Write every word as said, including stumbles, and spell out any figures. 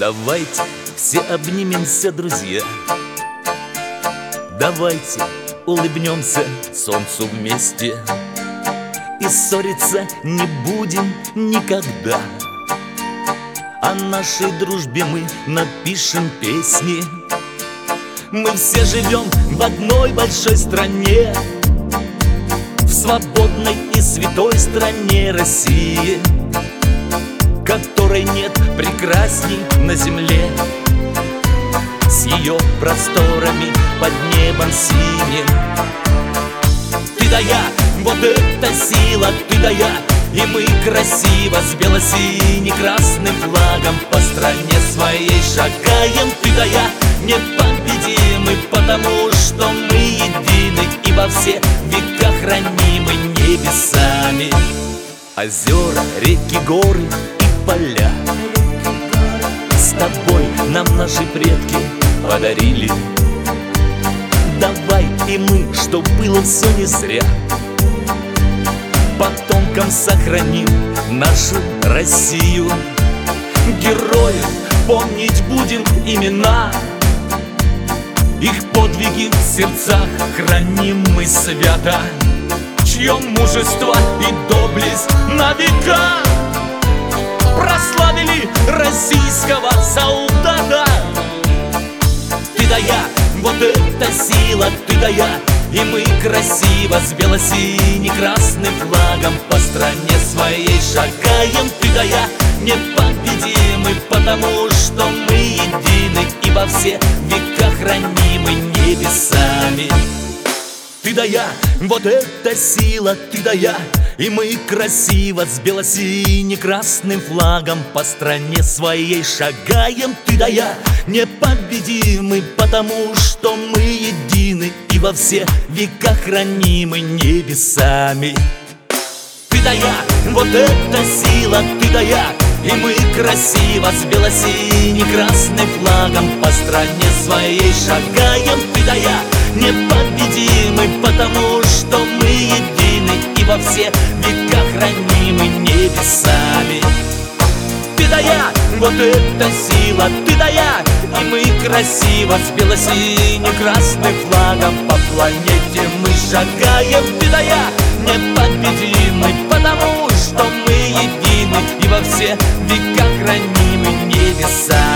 Давайте все обнимемся, друзья. Давайте улыбнемся солнцу вместе. И ссориться не будем никогда. О нашей дружбе мы напишем песни. Мы все живем в одной большой стране, в свободной и святой стране России, которой нет прекрасней на земле, с ее просторами под небом синим. Ты да я, вот это сила, ты да я, и мы красиво с бело-сине-красным флагом по стране своей шагаем. Ты да я непобедимы, потому что мы едины и во все века хранимы небесами. Озера, реки, горы и поля с тобой нам наши предки подарили. Давай и мы, что было все не зря, потомкам сохраним нашу Россию. Героев помнить будем имена, их подвиги в сердцах храним мы свято, чье мужество и доблесть на века прославили российского солдата. Ты да я, вот это сила, ты да я, и мы красиво с бело-сине-красным флагом по стране своей шагаем. Ты да я непобедимы, потому что мы едины и во все века хранимы небесами. Ты да я, вот это сила, ты да я, и мы красиво с бело-сине-красным флагом по стране своей шагаем. Ты да я непобедимы, потому что мы едины и во все века хранимы небесами. Ты да я, вот это сила, ты да я, и мы красиво с бело-сине-красным флагом по стране своей шагаем. Ты да я непобедимы, потому что мы едины и во все века хранимы небесами. Ты да я, вот это сила, ты да я, и мы красиво с бело-сине-красным флагом по планете мы шагаем. Ты да я непобедимы, потому что мы едины и во все века хранимы небеса.